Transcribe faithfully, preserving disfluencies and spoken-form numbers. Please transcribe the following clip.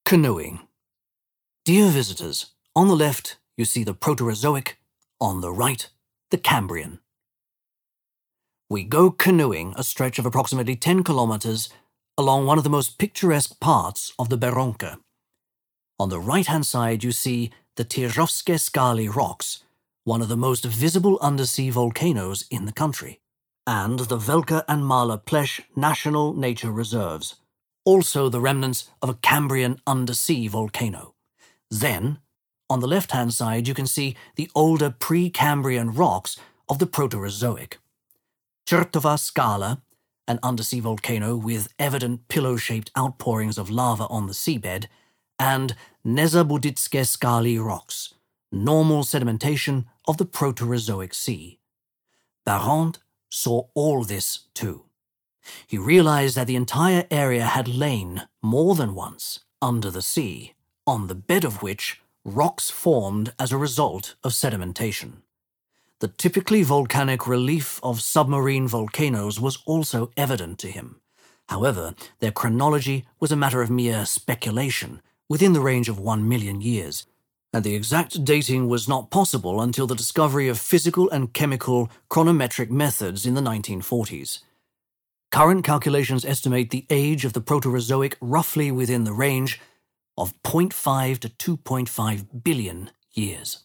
Canoeing. Dear visitors, on the left you see the Proterozoic, on the right the Cambrian. We go canoeing a stretch of approximately ten kilometers along one of the most picturesque parts of the Berounka. On the right-hand side you see the Tirovske Skaly rocks, one of the most visible undersea volcanoes in the country, and the Velka and Mala Plesh National Nature Reserves, also the remnants of a Cambrian undersea volcano. Then, on the left-hand side, you can see the older pre-Cambrian rocks of the Proterozoic. Chertova Skala, an undersea volcano with evident pillow-shaped outpourings of lava on the seabed, and Nezabuditske Skaly rocks, normal sedimentation of the Proterozoic sea. Barrande saw all this too. He realized that the entire area had lain, more than once, under the sea, on the bed of which rocks formed as a result of sedimentation. The typically volcanic relief of submarine volcanoes was also evident to him. However, their chronology was a matter of mere speculation, within the range of one million years, and the exact dating was not possible until the discovery of physical and chemical chronometric methods in the nineteen forties. Current calculations estimate the age of the Proterozoic roughly within the range of zero point five to two point five billion years.